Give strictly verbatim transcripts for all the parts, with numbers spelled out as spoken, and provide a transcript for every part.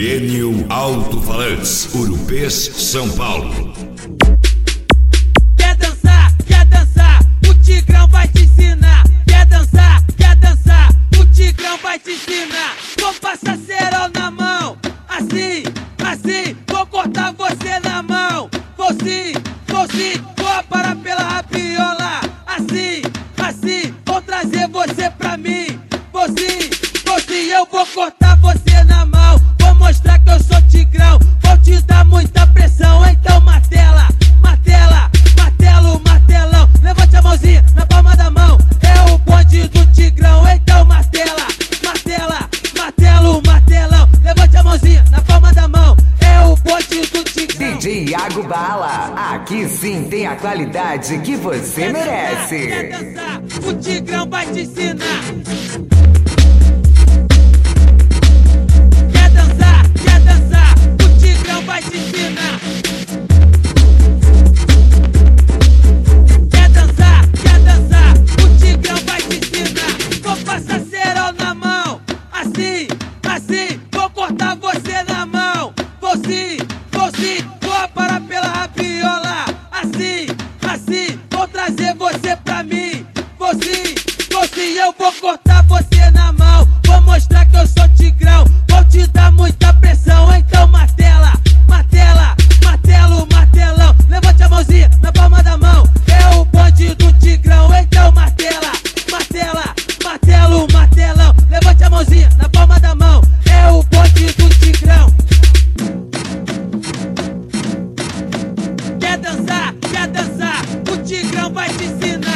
Millennium Alto-Falantes, Urupês, São Paulo. Quer dançar, quer dançar, o Tigrão vai te ensinar. Quer dançar, quer dançar, o Tigrão vai te ensinar. Vou passar cerol na mão, assim, assim, vou cortar você na mão. Vou sim, vou sim, vou parar pela rabiola. Assim, assim, vou trazer você pra mim. Vou sim, vou sim, eu vou cortar você na mão. Vou mostrar que eu sou Tigrão, vou te dar muita pressão. Então martela, martela, martelo, martelão. Levante a mãozinha na palma da mão, é o bonde do Tigrão. Então martela, martela, martelo, martelão. Levante a mãozinha na palma da mão, é o bonde do Tigrão. D J Iago Bala, aqui sim tem a qualidade que você Quer merece. Dançar, quer dançar, o Tigrão vai te ensinar. Quer dançar, quer dançar, o Tigrão vai te ensinar. Quer dançar, quer dançar, o Tigrão vai te ensinar. Vou passar cerol na mão, assim, assim, vou cortar você na mão. Vou sim, vou sim, vou parar pela rabiola. Assim, assim, vou trazer você pra mim. Vou sim, vou sim, eu vou cortar você na mão. Vou mostrar que eu sou Tigrão, vou te dar muita pressão. Então martela, martela, martelo, martelão. Levante a mãozinha na palma da mão, é o bonde do Tigrão. Então martela, martela, martelo, martelão. Levante a mãozinha na palma da mão, é o bonde do Tigrão. Quer dançar, quer dançar, o Tigrão vai te ensinar.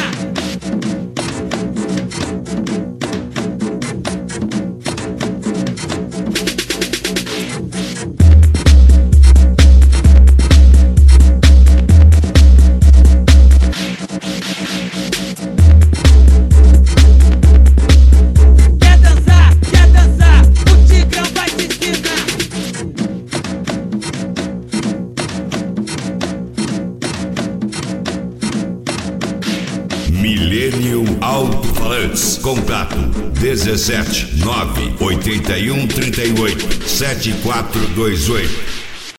Quer dançar, quer dançar, o Tigrão vai te ensinar. Millennium Alto-Falantes. Contato dezessete nove oitenta e um trinta e oito setenta e quatro vinte e oito.